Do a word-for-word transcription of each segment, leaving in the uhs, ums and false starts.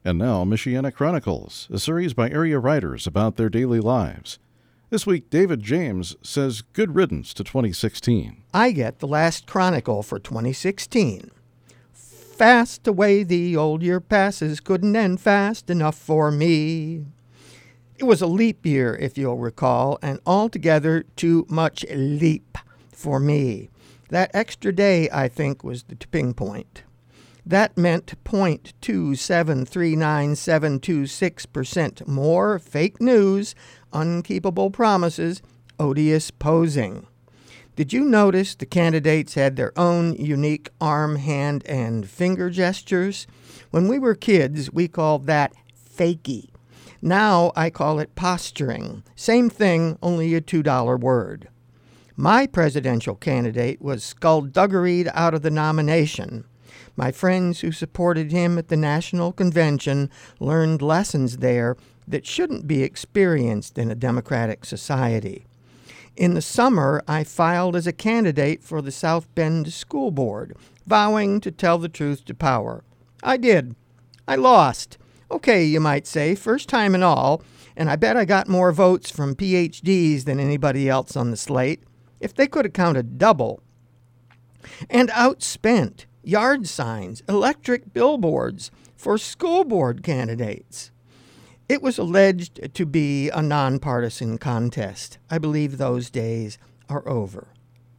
And now, Michiana Chronicles, a series by area writers about their daily lives. This week, David James says good riddance to twenty sixteen. I get the last chronicle for twenty sixteen. Fast away the old year passes, couldn't end fast enough for me. It was a leap year, if you'll recall, and altogether too much leap for me. That extra day, I think, was the tipping point. That meant zero point two seven three nine seven two six percent more fake news, unkeepable promises, odious posing. Did you notice the candidates had their own unique arm, hand, and finger gestures? When we were kids, we called that fakey. Now I call it posturing. Same thing, only a two dollar word. My presidential candidate was skullduggeryed out of the nomination. My friends who supported him at the National Convention learned lessons there that shouldn't be experienced in a democratic society. In the summer, I filed as a candidate for the South Bend School Board, vowing to tell the truth to power. I did. I lost. Okay, you might say, first time and all, and I bet I got more votes from P H Ds than anybody else on the slate, if they could have counted double. And outspent yard signs, electric billboards for school board candidates. It was alleged to be a nonpartisan contest. I believe those days are over.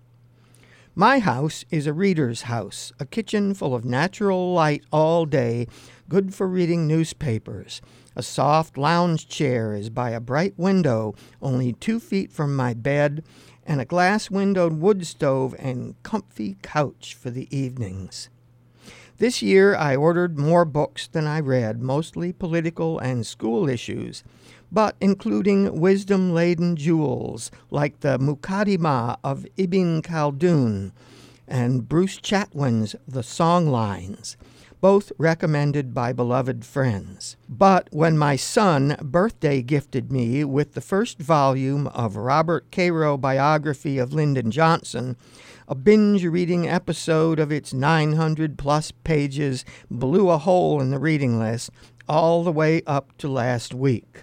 My house is a reader's house, a kitchen full of natural light all day, good for reading newspapers. A soft lounge chair is by a bright window only two feet from my bed, and a glass-windowed wood stove and comfy couch for the evenings. This year I ordered more books than I read, mostly political and school issues, but including wisdom-laden jewels like the Mukaddimah of Ibn Khaldun and Bruce Chatwin's The Songlines, both recommended by beloved friends. But when my son birthday gifted me with the first volume of Robert Caro biography of Lyndon Johnson, a binge-reading episode of its nine hundred plus pages blew a hole in the reading list all the way up to last week.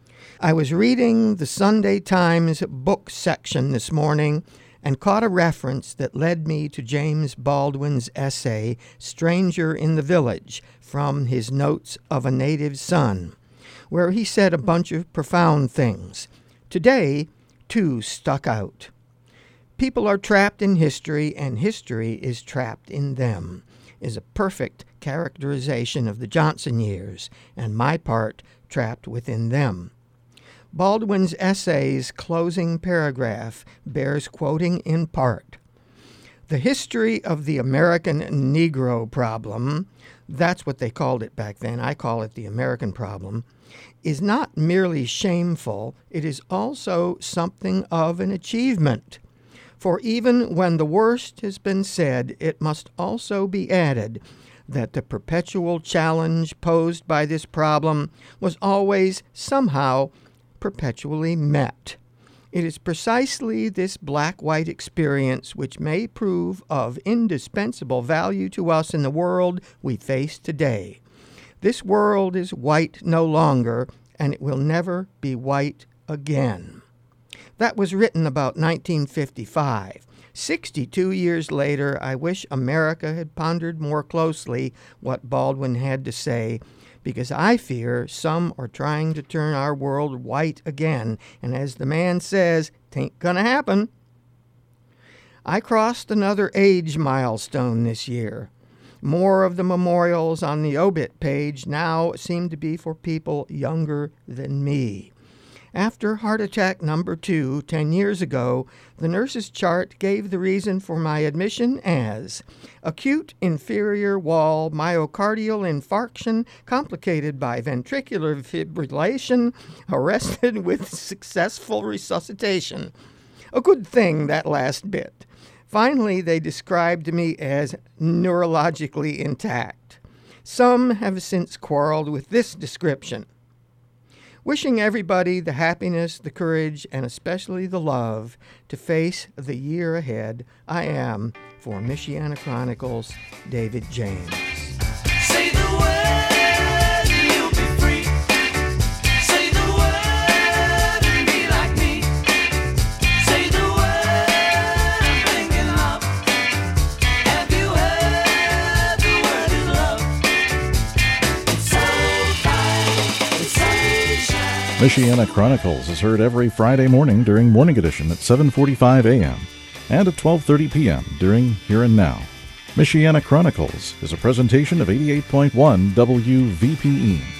I was reading the Sunday Times book section this morning and caught a reference that led me to James Baldwin's essay, Stranger in the Village, from his Notes of a Native Son, where he said a bunch of profound things. Today, two stuck out. People are trapped in history, and history is trapped in them, is a perfect characterization of the Johnson years, and my part trapped within them. Baldwin's essay's closing paragraph bears quoting in part. The history of the American Negro problem, that's what they called it back then, I call it the American problem, is not merely shameful, it is also something of an achievement. For even when the worst has been said, it must also be added that the perpetual challenge posed by this problem was always somehow perpetually met. It is precisely this black-white experience which may prove of indispensable value to us in the world we face today. This world is white no longer, and it will never be white again. That was written about nineteen fifty-five. Sixty-two years later, I wish America had pondered more closely what Baldwin had to say, because I fear some are trying to turn our world white again, and as the man says, 'tain't gonna happen. I crossed another age milestone this year. More of the memorials on the obit page now seem to be for people younger than me. After heart attack number two, ten years ago, the nurse's chart gave the reason for my admission as acute inferior wall myocardial infarction complicated by ventricular fibrillation, arrested with successful resuscitation. A good thing, that last bit. Finally, they described me as neurologically intact. Some have since quarreled with this description. Wishing everybody the happiness, the courage, and especially the love to face the year ahead, I am, for Michiana Chronicles, David James. Say the word. Michiana Chronicles is heard every Friday morning during Morning Edition at seven forty-five a.m. and at twelve thirty p.m. during Here and Now. Michiana Chronicles is a presentation of eighty-eight point one W V P E.